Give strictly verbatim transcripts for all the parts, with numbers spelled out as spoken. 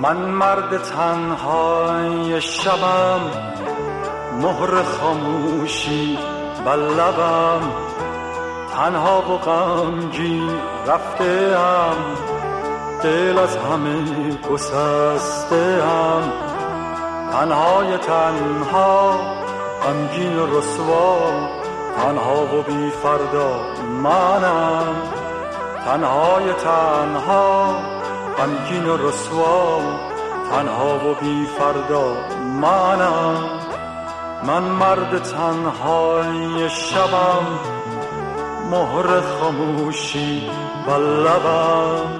من مرد تنهای شبم، مهر خاموشی بر لبم، تنها و غمگین رفته‌ام، دل از همه گسسته‌ام، تنهای تنها غمگین و رسوا، تنها و بی فردا منم، تنهای تنها غمگین و رسوا، تنها و بی فردا منم. من مرد تنهای شبم، مهر خاموشی بر لبم.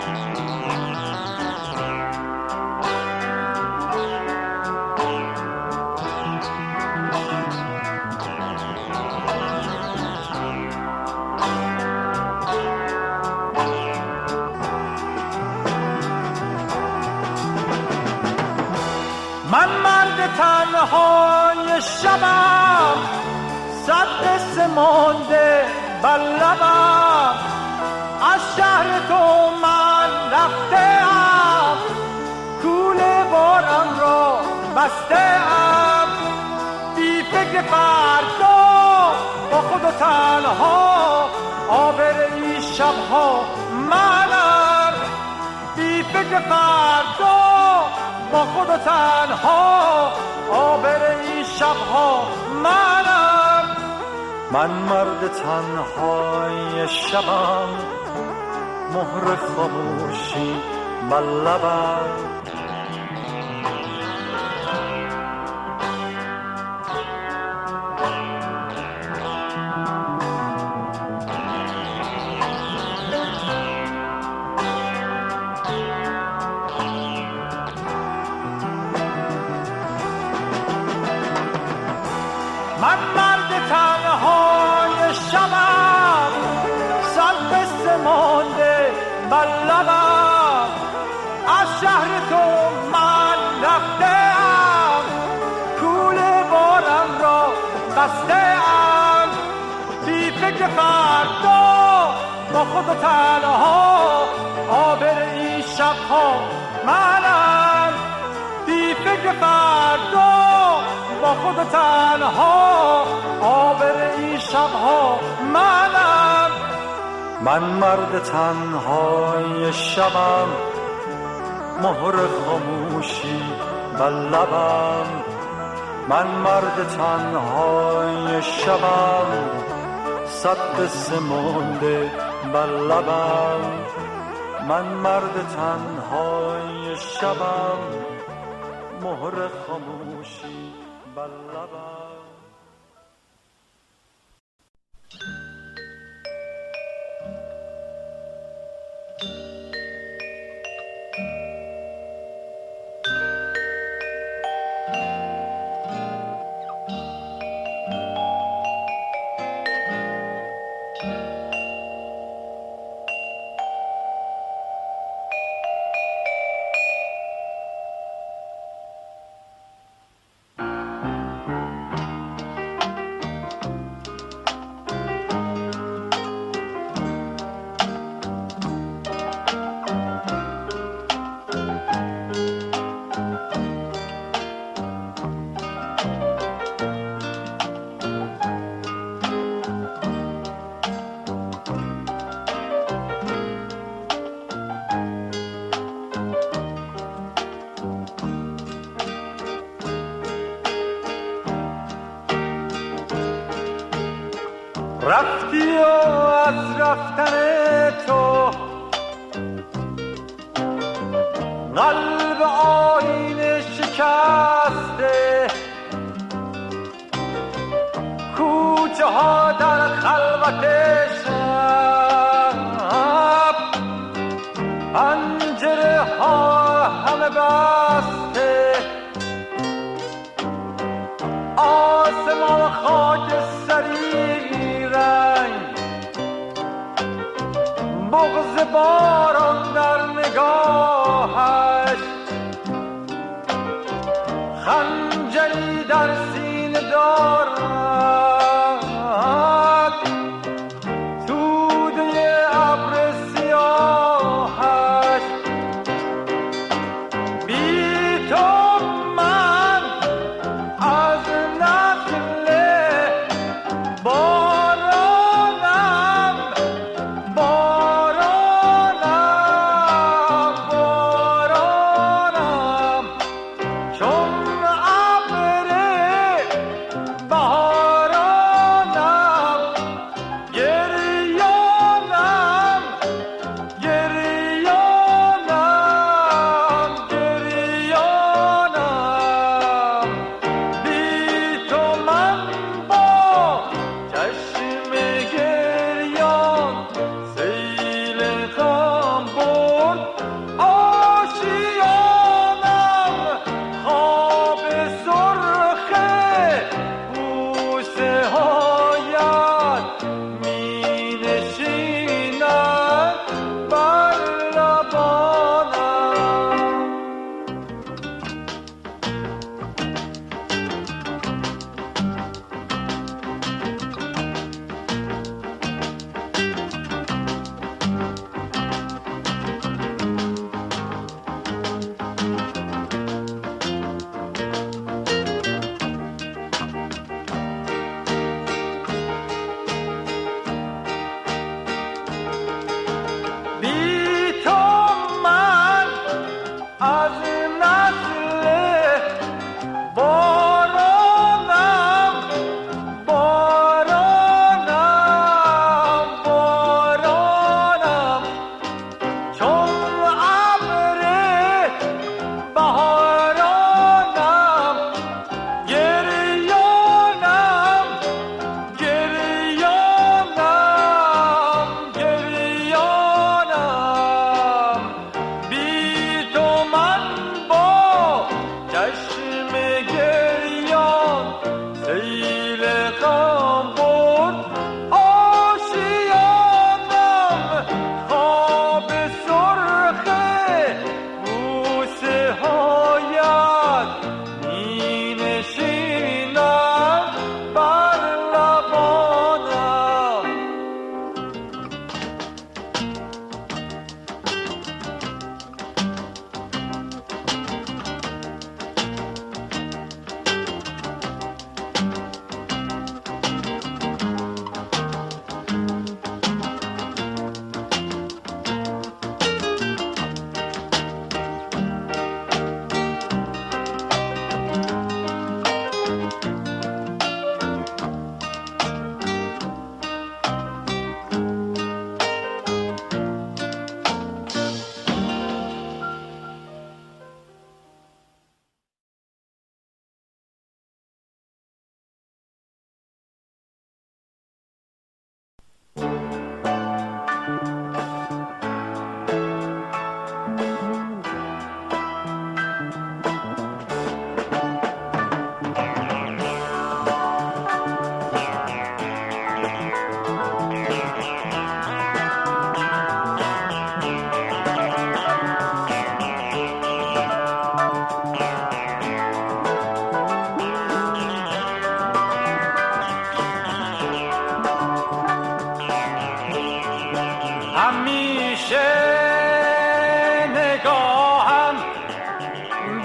من مرد تنهای شبم، صد قصه مانده بر لبم، از شهر تو من رفته‌ام، کوله بارم را بسته‌ام، بی فکر فردا با خود و تنها، آبر این شبها منم، بی فکر فردا با خود و تنها، آبر این شبها منم. من مرد تنهای شبم، مهر خاموشی بر لبم. من مرد تنهای شبم، صد قصه مانده بر لبم، از شهر تو من رفته‌ام، کوله بارم را بسته‌ام، بی فکر فردا با خود و تنها، آبر این شبها منم، بی فکر فردا با خود و تنها، آبر این شبها منم. من مرد تنهای شبم، مهر خاموشی بر لبم. من مرد تنهای شبم، صد قصه مانده بر لبم. من مرد تنهای شبم، مهر خاموشی بر لبم. رفتی و از رفتن تو قلب آینه شکسته، کوچه ها در خلوت شب، پنجره ها همه بسته، آسمان خاک سری بغض باران در نگاهش، خنجری در سینه دارد، توده ابر سیاهش،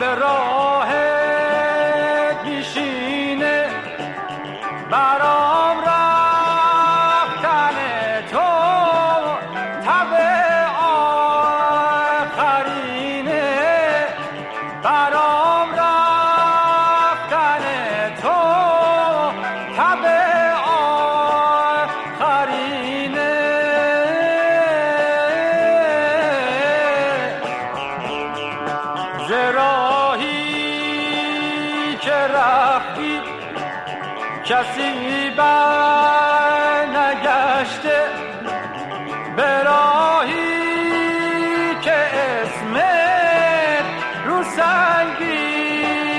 به راه پیشینه برام رفتن تو تب آخرینه برام رفتن تو تب آخرینه ز راهی که رفتی کسی بر نگشته به راهی که اسمت رو سنگی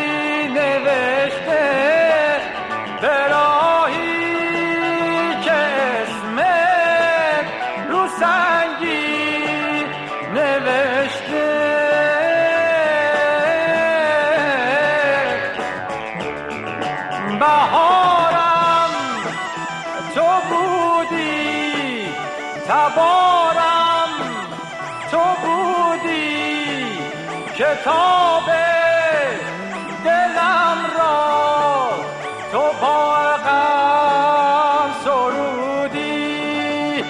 نوشته به راهی که اسمت رو سنگی نوشته بهارم تو بودی تبارم تو بودی کتاب دلم را تو با غم سرودی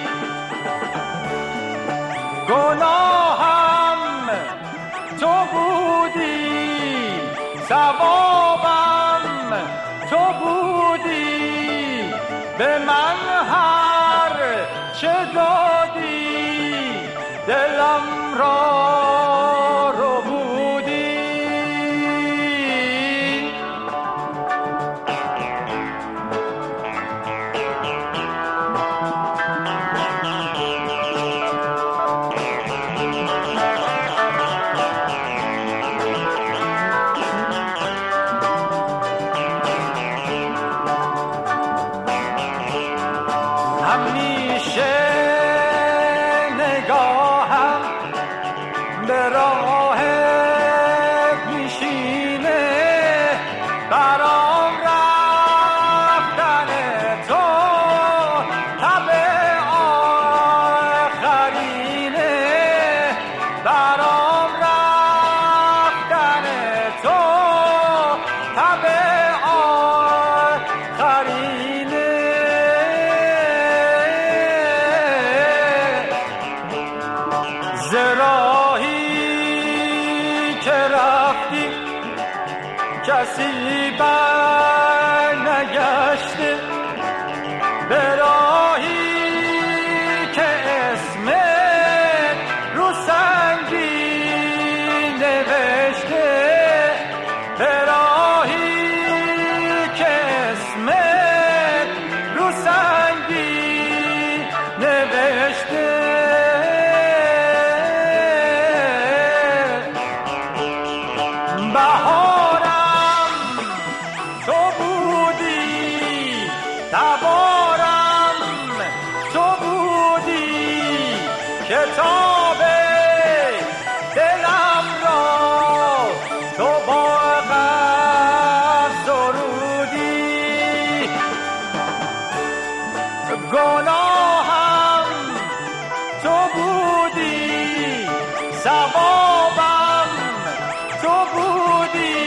گناهم تو بودی ثوابم تو بودی به من هر چه دادی دلم را رو بودی همیشه نگاهم به راه پیشینه برام رفتن تو تب آخرینه برام رفتن تو تب آخرینه ز راهی که رفتی کسی بر نگشته به راهی که اسمت رو سنگی نوشته به راهی که اسمت رو سنگی نوشته بهارم تو بودی تبارم تو بودی کتاب دلم را تو با غم سرودی گناهم تو بودی ثوابم تو بودی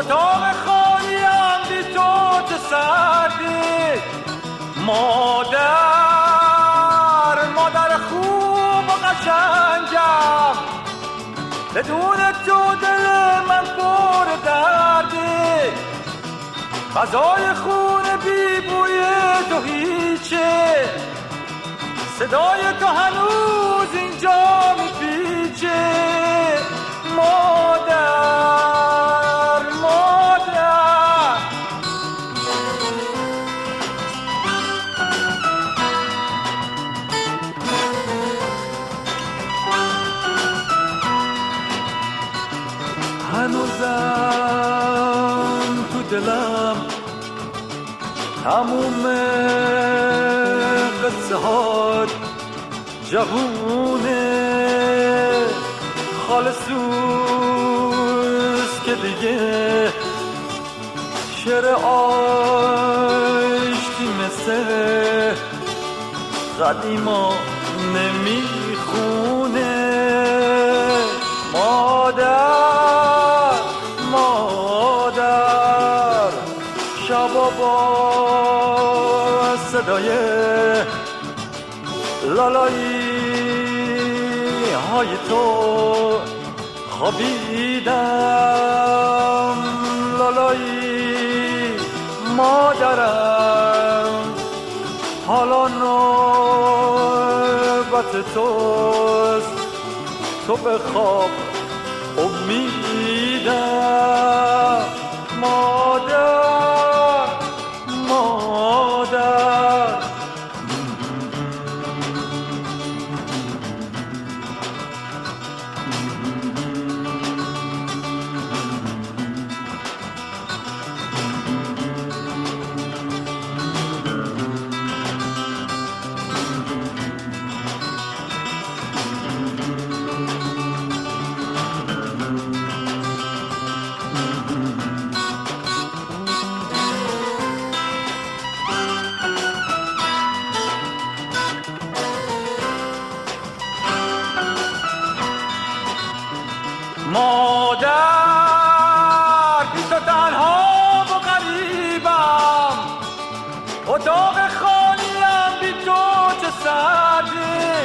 اتاق خالیم بی تو چه سردی. مادر مادر خوب و قشنگم، بدون تو دل من پر دردی. غذای خون بی بوی تو هیچه، صدای تو هنوز اینجا میپیچه. مادر مادر هنوزم تو دلم تموم قصه هات جوونه، خالصوز که دیگه شعر آشتی مثل قدیما نمیخونه. مادر مادر شبا با صدای لالایی های تو خوابیدم. لالایی مادرم، حالا نوبت توست، تو به خواب امیدم. مادر مادر مادر بی تو تنها و غریبم، اتاق خالیم بی تو چه سردی.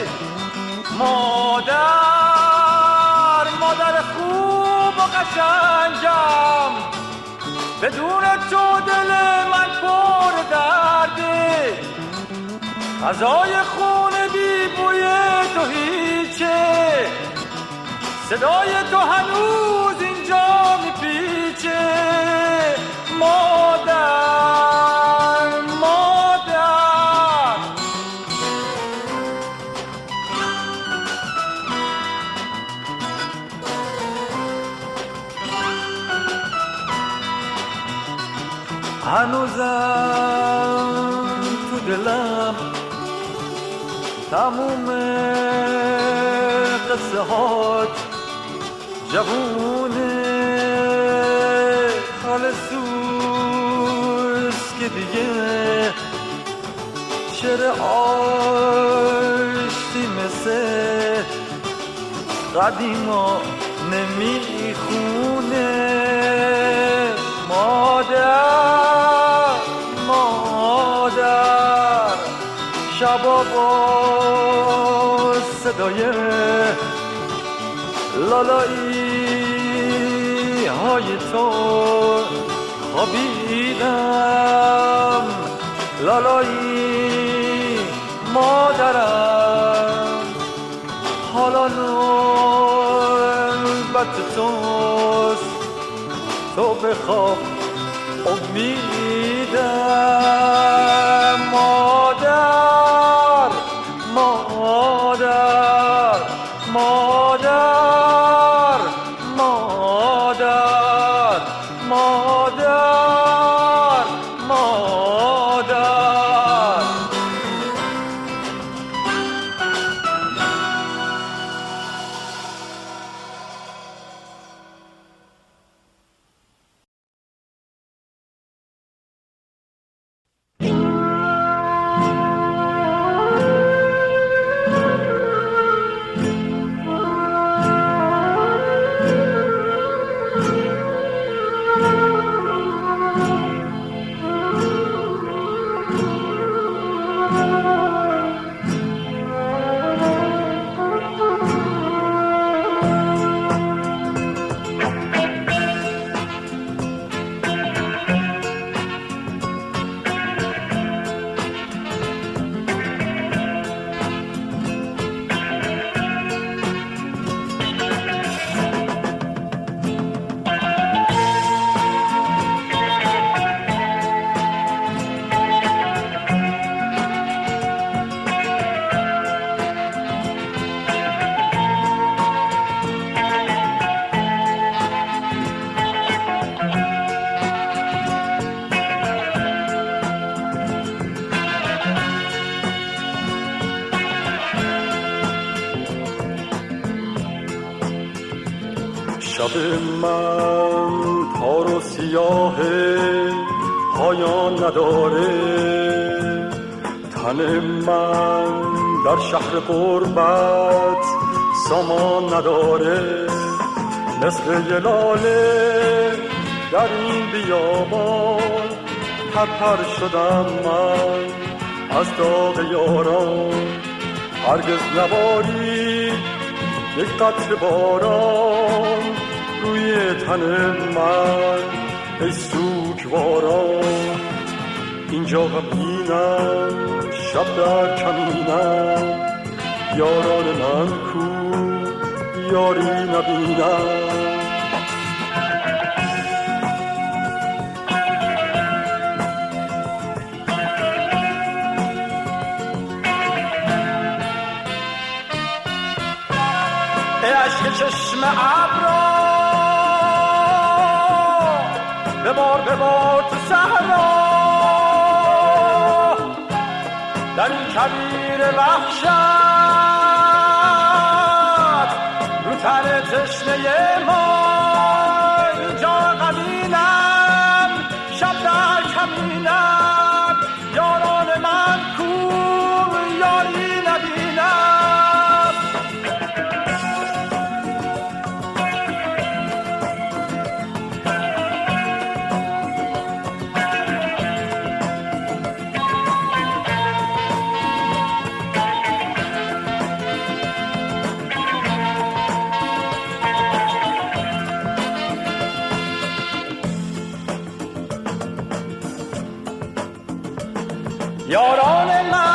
مادر مادر خوب و قشنگم، بدون تو دل من پر دردی. غذای خون بی بوی تو هیچه، صدای تو هنوز اینجا میپیچه. مادر مادر هنوزم تو دلم تموم قصه هات جوونه، خالصوز که دیگه شعر آشتی مثل قدیما نمیخونه. مادر مادر شبا با صدای لالایی های تو خوابیدم. لالایی مادرم، حالا نوبت توست، تو به خواب امیدم. مادر مادر مادر مادر مادر مادر شب من تار و سیاهه پایان نداره، تن من در شهر غربت سامان نداره، مثل یه لاله در این بیابان پرپر شدم من از داغ یاران. هرگز نبارید یک قطره باران روی تن من ای سوگواران. اینجا غمگینم شب در کمینم، یاران من کو یاری نبینم. چشم ابرا ببار ببار تو صحرا، در این کویر وحشت رو تن تشنه ما. اینجا غمینم شب در کمینم، یاران من کو یاری نبینم. یاران من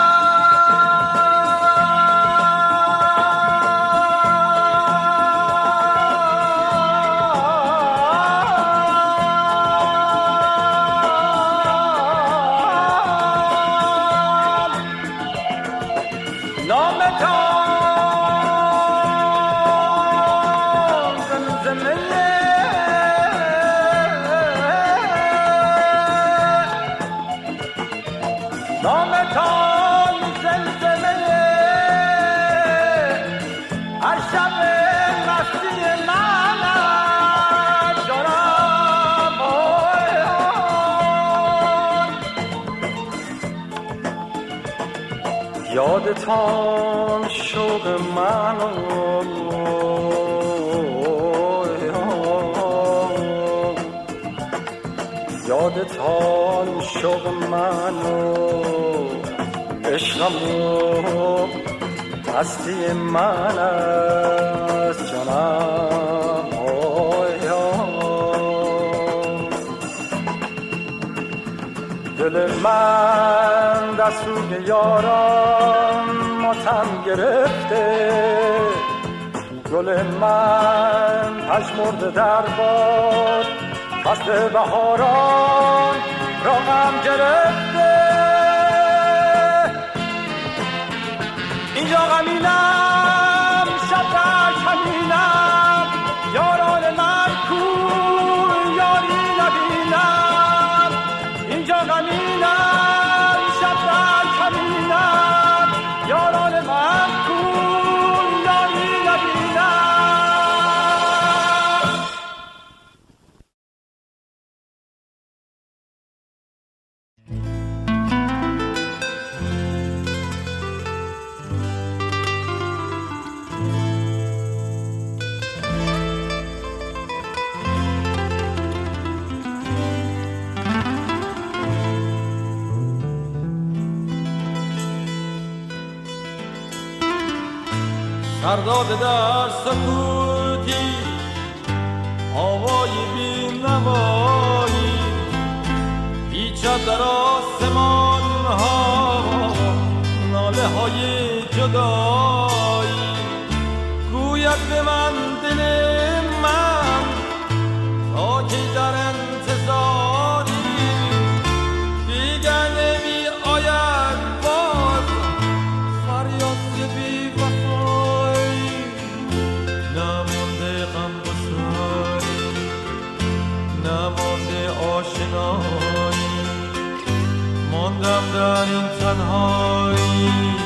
نامتان زمزمه نامتان زلزله هر شب مستی من جانم. یادتان شوق من یادتان شوق من عشقم هستی من است جانم. دل من در سوگ یاران ماتم گرفته، گل من پژمرده در باد فصل بهاران را غم گرفته. اینجا غمینم شب در کمینم، یاران من کو یاری نبینم. اینجا غمینم شب در کمینم، یاران من کو یاری نبینم. سرداد در سکوتی آوای بی نوایی، پیچد در آسمان ها ناله های جدایی. گوید به من دل من تا که در انتظاری، دیگر نمی آید باز فریاد بی آشنایی. ماندم در این تنهایی،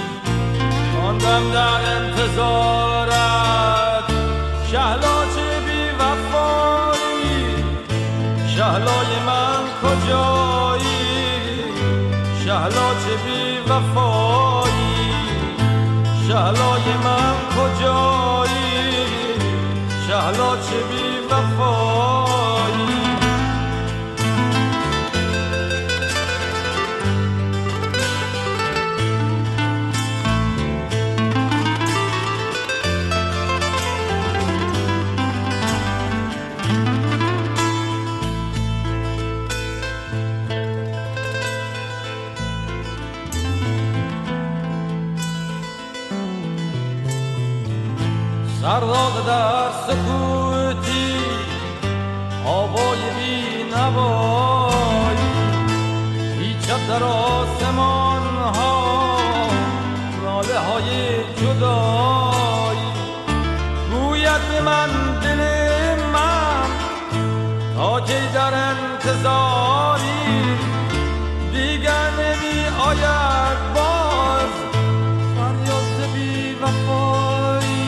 ماندم در انتظارت، شهلا چه بی وفا من کجایی، شهلا چه بی وفایی. سرداد در سکوتی آوای بی نوایی، پیچد در آسمان ها ناله های جدایی. گوید به من دل من تا کی در انتظاری، دیگر نمی آید باز فریاد بی وفایی.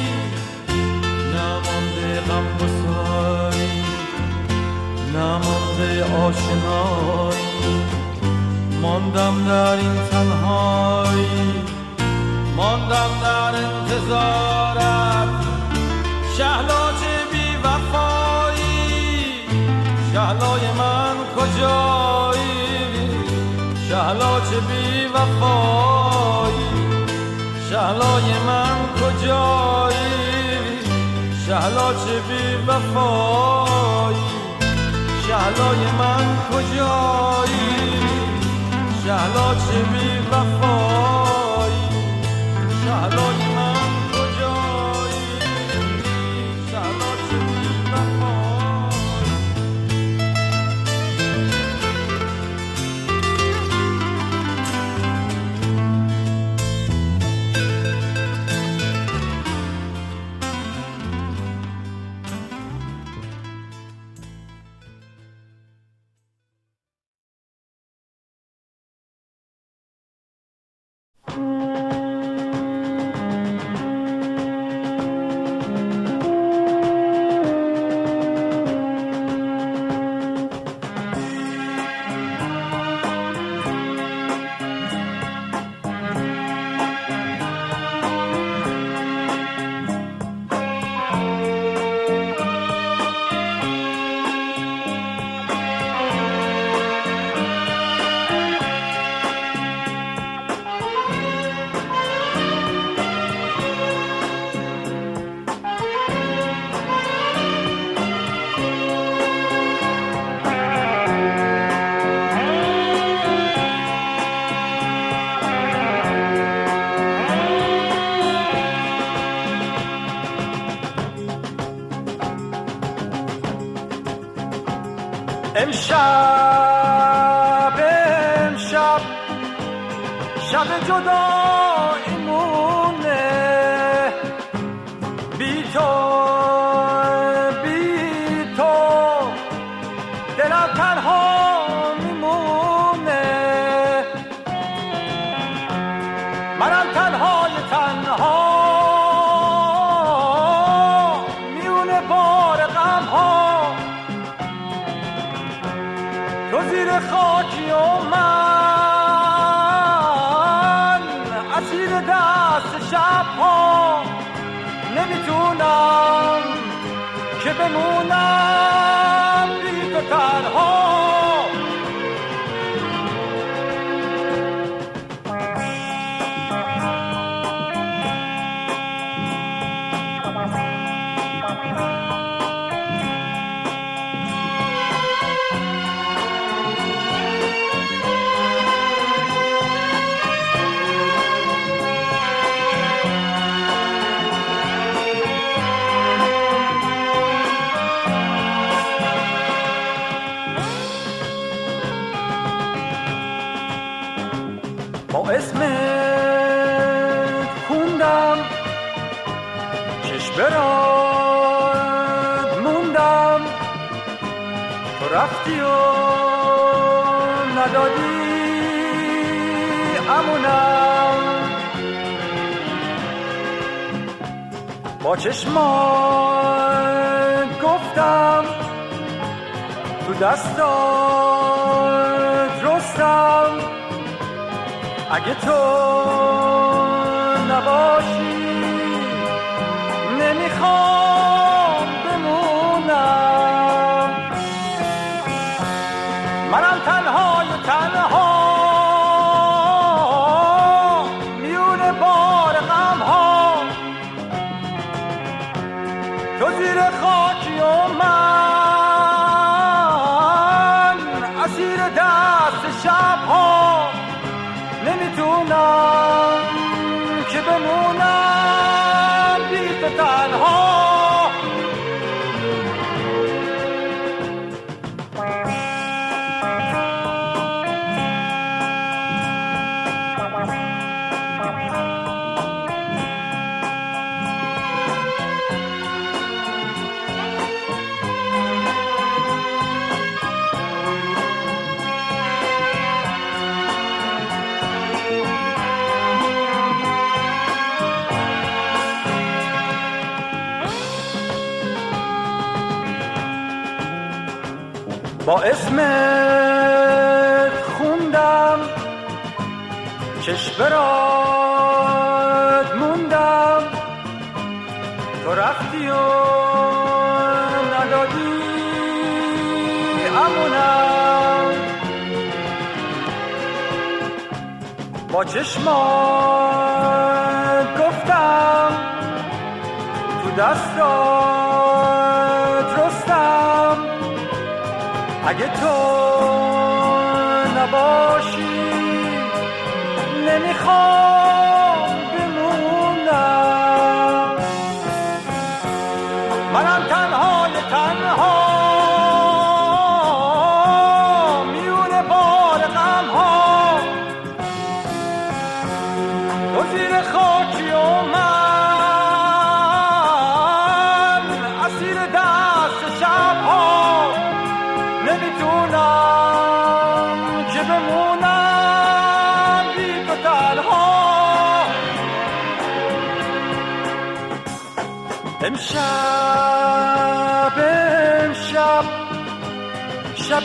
غم بسایی نمانده آشنایی، ماندم در این تنهایی، ماندم در انتظارت. شهلا چه بی وفایی، شهلای من کجایی، شهلا چه بی وفایی، شهلای من کجایی، شهلا چه بی وفایی. شهلای من کجایی، شهلا چه بی وفایی. شهلای من کجایی، شهلا چه بی وفایی. امشب امشب شب جداییمونه، بی تو بی تو دلم تنها میمونه. منم تنهای تنها میونه بار غم ها، تو زیر خاکی و من اسیر دست شب ها. نمیتونم که بمونم بی تو تنها. با اسمت خوندم چشم برات موندم، تو رفتی و ندادی امونم. با چشمان گفتم تو دستات رستم، اگه تو نباشی تو زیر خاکی و من اسیر دست شب ها نمیتونم که بمونم بی تو تنها. با اسمت خوندم چشم برات موندم، تو رفتی و ندادی امونم. با چشمات گفتم تو دستات رستم، اگه تو نباشی نمیخوام بمونم. منم تنهای تنها میونه بار غم ها، تو زیر خاکی و من اسیر دست شب ها نمیتونم که بمونم بی تو تنها. امشب امشب شب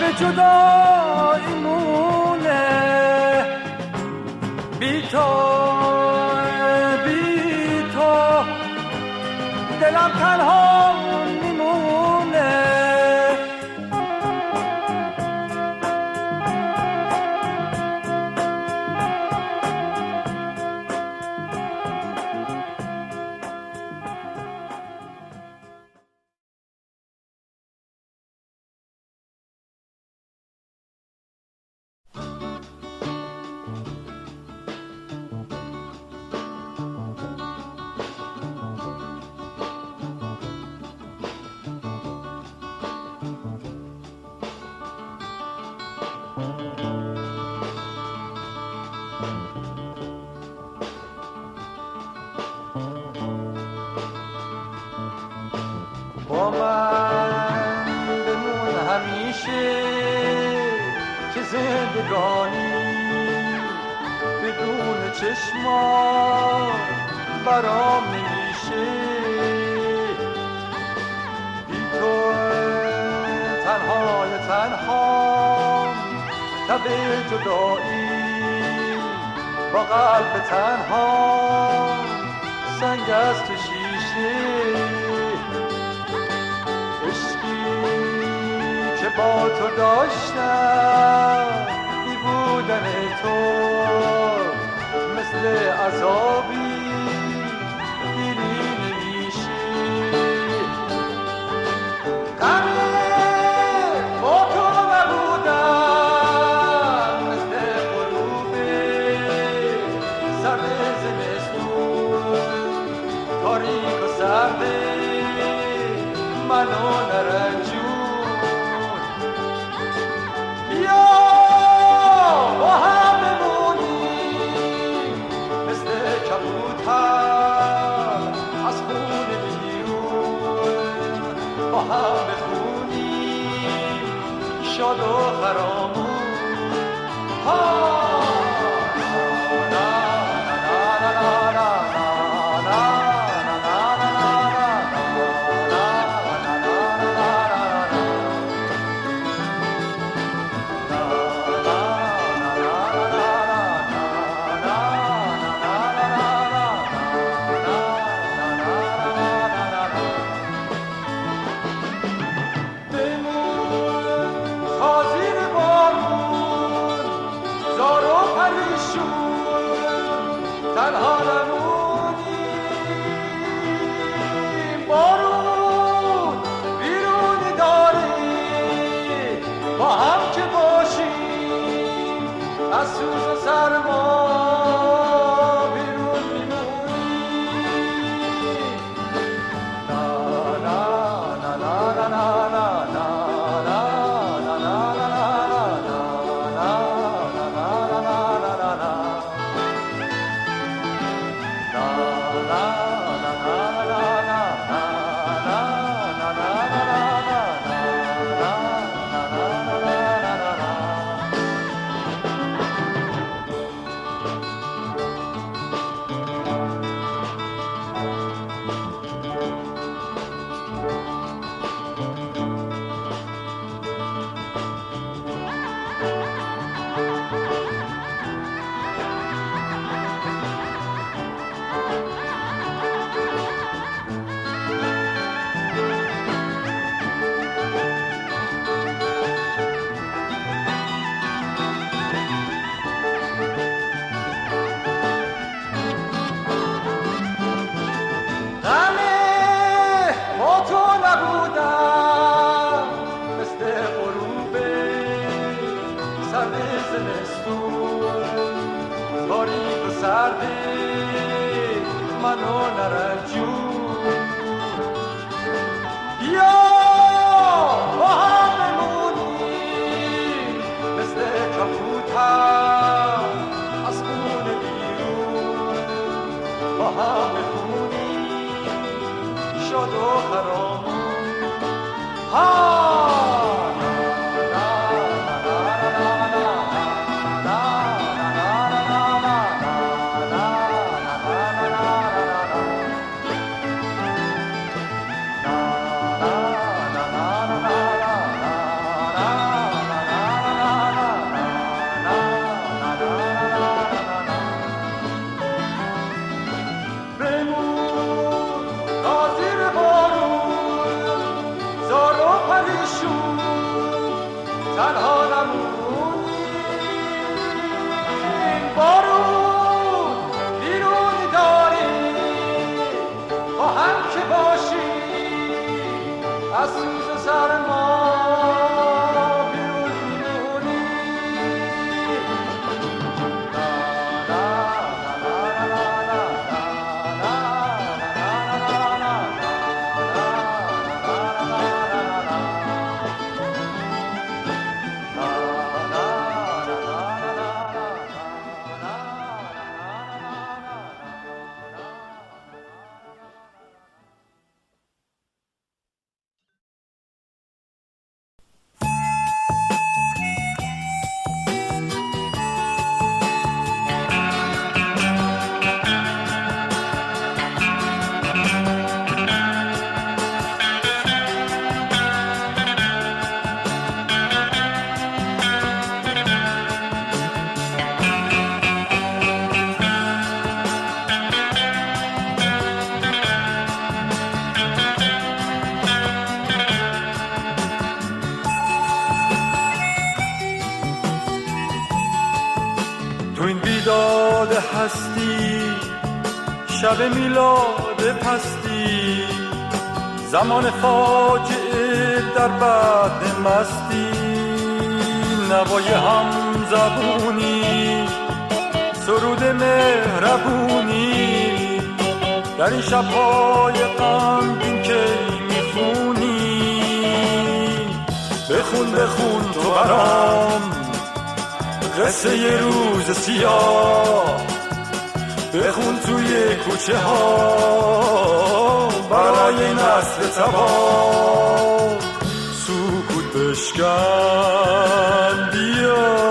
جداییمونه، بی تو بی تو دلم تنها میمونه. با من بمون همیشه که زندگانی بدون چشمان برام نمیشه. بی تو تنهای تنها تب جدایی با قلب تنها سنگ از تو شیشه. که با تو داشتم بی بودن تو مثل عذابی دیلی نمیشه. غمه با تو نبودم مثل غروب سرد زمستون، تاریک و سرد منو نرنجون. با هم بمونیم مثل کبوتر از خون بیرون، با هم بخونیم شاد و خرامون. زار شاد و خرامان ها هستی شب میلاد پستی زمان فاجعه در بعد مستی نوای هم زبونی سرود مهربونی در این شب‌های غمگین که میخونی بخون بخون تو برام قصه یه روز سیاه بخون توی کوچه ها برای نسل تباه سکوت بشکن بیا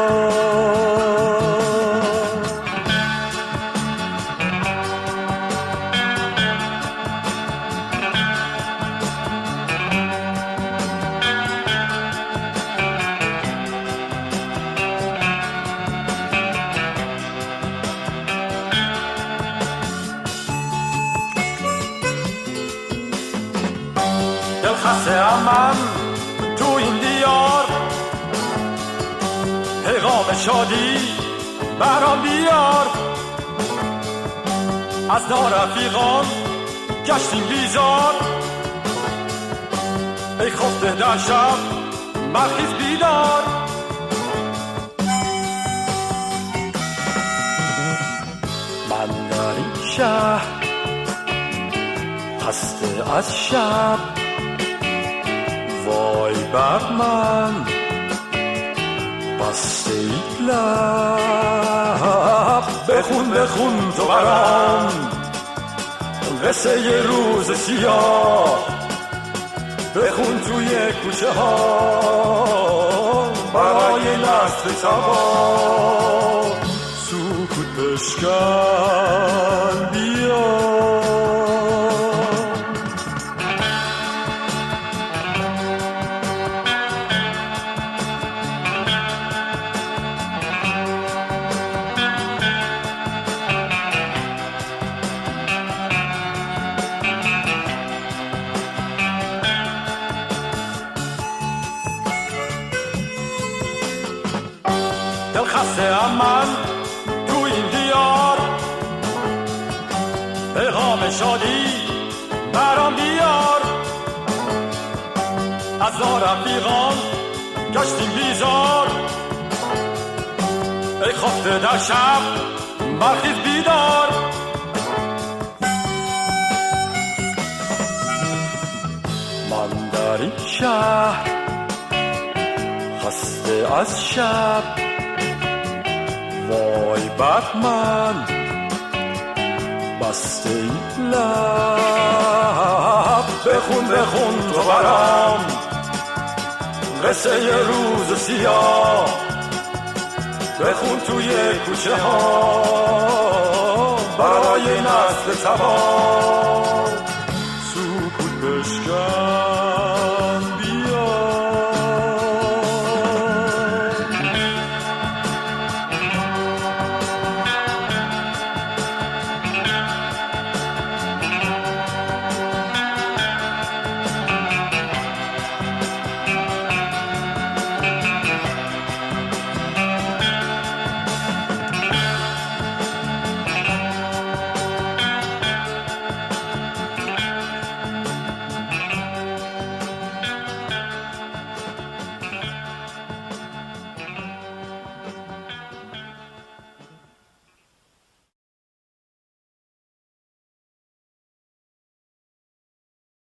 خسته من تو این دیار پیغام شادی برام بیار از نارفیقان گشتیم بیزار ای خفته در شب برخیز بیدار من در این شهر خسته از شب وای بر من بسته ای لب بخون بخون تو برام قصه یه روز سیاه بخون توی کوچه ها برای نسل تباه سکوت بشکن بیا خسته من تو این دیار پیغام شادی برام بیار از نارفیقان گشتیم بیزار ای خفته در شب برخیز بیدار من در این شهر خسته از شب وای بر من بسته ای لب بخون بخون تو برام قصه ی روز سیاه، بخون توی کوچه ها برای نسل تباه.